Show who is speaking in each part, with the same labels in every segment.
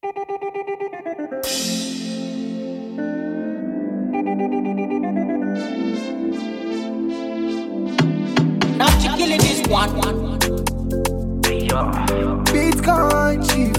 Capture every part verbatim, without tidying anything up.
Speaker 1: Now she killing this one.
Speaker 2: Bitcoin chief.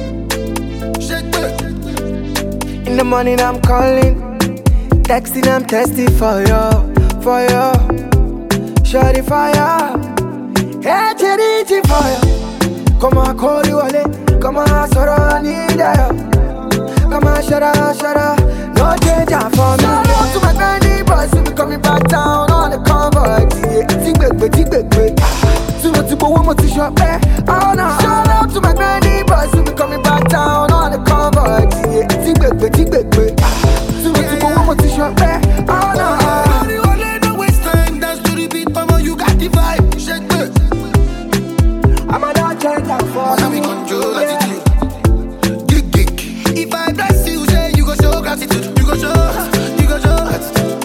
Speaker 2: In the morning I'm calling, texting I'm testing for you, for you. Shorty fire, hey Cherichi fire. Come on, call you ale, come on, sorrow need you. Come on, shut up, shut up, no change for me. Shout out to my granny boys who be coming back down on the convoy. Tick back, back, tick back, back. Soon to go one more to shop, eh? Oh no. Shout out to my granny boys who be coming back down on the convoy. Tick back, back, tick back, back. Soon to go one more to shop, eh? Oh no. I'm a dog change for
Speaker 3: Now we control attitude. Gig gig. If I bless you, say you go show gratitude. You go show, you go show gratitude.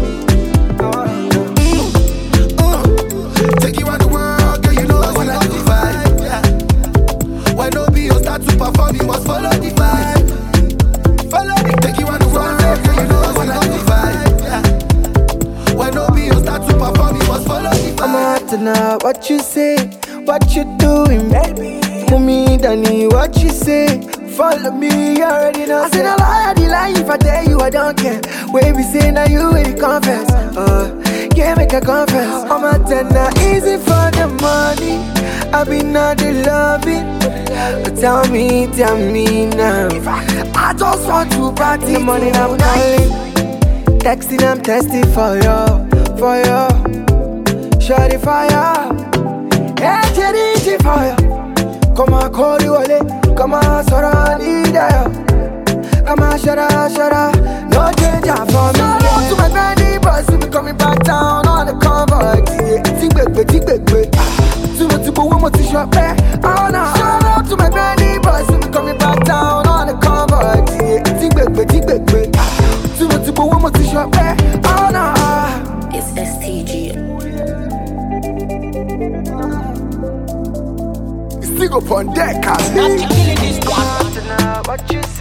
Speaker 3: Mm. Uh. Take you around the world, girl, you know I wanna do the vibe. Yeah. When no be you start to perform, you must follow the vibe. Follow the. Take you around the world, girl, you know I wanna do the vibe. Yeah. When no be you start to perform, you must follow the vibe.
Speaker 2: I'm out to know what you say, what you doing, baby. Mummy, Danny, what you say? Follow me, you already know. I said a lie, I lie if I tell you I don't care. When we say now you will confess. Uh, yeah, make a confess. I'm a tenner, easy for the money. I be not the loving. But tell me, tell me now. I just want to party. The money I'm calling, texting I'm testing for you, for you. Shorty fire, hey Cherichi fire. Come on, call you ale, come on, sorrow need you. Come on, shut up, shut up, no change for me. Shout out to my granny boys who be coming back down on the convoy. Tick back, back, tick back, back. Soon to go one more to shop, eh? Oh no. Shout out to my granny boys who be coming back down on the convoy. Tick back, back, tick back, back. Soon to go one more to shop, eh? Oh no.
Speaker 4: It's S T G.
Speaker 2: Stick up on deck,
Speaker 1: Now she killing this one.
Speaker 2: What you